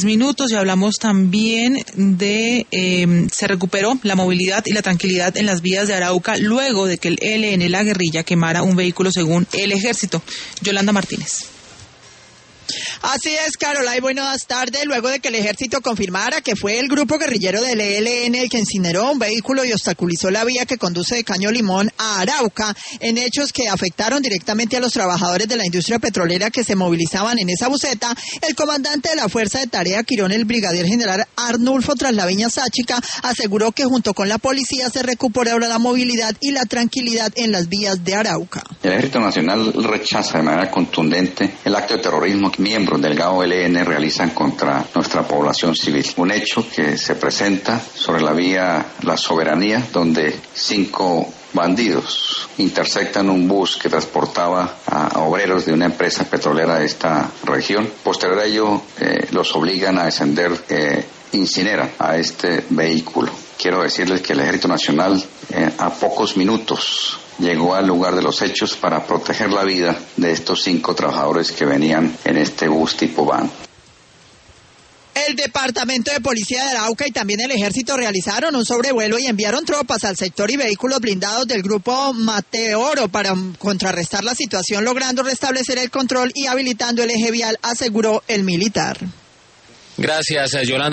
minutos y hablamos también de se recuperó la movilidad y la tranquilidad en las vías de Arauca luego de que el ELN, la guerrilla, quemara un vehículo según el ejército. Yolanda Martínez. Así es, Caroline, buenas tardes. Luego de que el ejército confirmara que fue el grupo guerrillero del ELN el que incineró un vehículo y obstaculizó la vía que conduce de Caño Limón a Arauca, en hechos que afectaron directamente a los trabajadores de la industria petrolera que se movilizaban en esa buseta, el comandante de la Fuerza de Tarea Quirón, el brigadier general Arnulfo Traslaviña Sáchica, aseguró que junto con la policía se recuperó la movilidad y la tranquilidad en las vías de Arauca. El Ejército Nacional rechaza de manera contundente el acto de terrorismo que miembros del GAO ELN realizan contra nuestra población civil. Un hecho que se presenta sobre la vía La Soberanía, donde 5 bandidos interceptan un bus que transportaba a obreros de una empresa petrolera de esta región. Posterior a ello, los obligan a descender, incineran a este vehículo. Quiero decirles que el Ejército Nacional a pocos minutos llegó al lugar de los hechos para proteger la vida de estos 5 trabajadores que venían en este bus tipo van. El Departamento de Policía de Arauca y también el Ejército realizaron un sobrevuelo y enviaron tropas al sector y vehículos blindados del grupo Mateoro para contrarrestar la situación, logrando restablecer el control y habilitando el eje vial, aseguró el militar. Gracias, Yolanda.